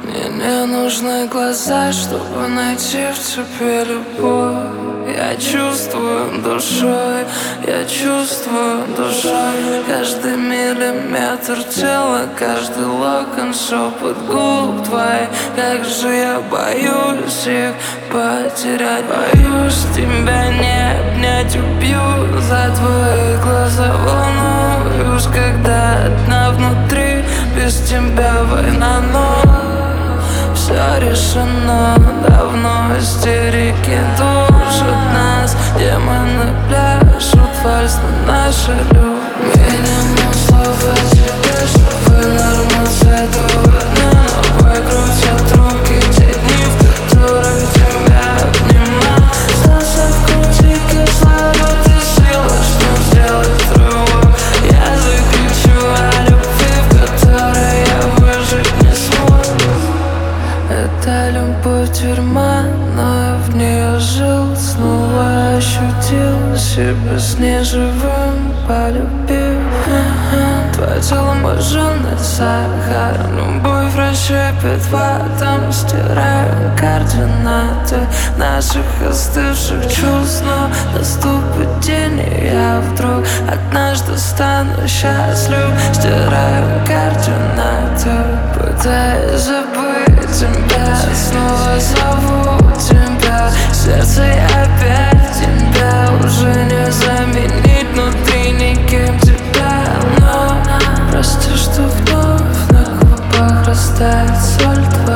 Мне не нужны глаза, чтобы найти в тебе любовь. Я чувствую душой, я чувствую душой. Каждый миллиметр тела, каждый локон, шепот губ твоих. Как же я боюсь их потерять. Боюсь тебя не обнять, убью за твои глаза. Волнуюсь, когда одна внутри, без тебя война, но все решено давно, истерики душат нас. Демоны пляшут вальс на нашей любви. Минимум слова тебе, чтобы нормально сойдут. Но выкрутят руки те дни, в которых тебя обнимал. Остался в груди кислород и сила, чтоб сделать рывок. Я закричу о любви, в которой я выжить не смог. Это любовь тюрьма, но я в нее жил. Снова ощутил себя с неживым, полюбив. Твое тело маженное сахаром, любовь расщепит в атом. Стираем координаты наших остывших чувств. Но наступит день, и я вдруг однажды стану счастлив. Стираем координаты, пытаясь забыть тебя. Снова зову тебя, сердце я опять тебя. Уже не заменить внутри никем тебя. Но прости, что вновь на губах растает соль твоя.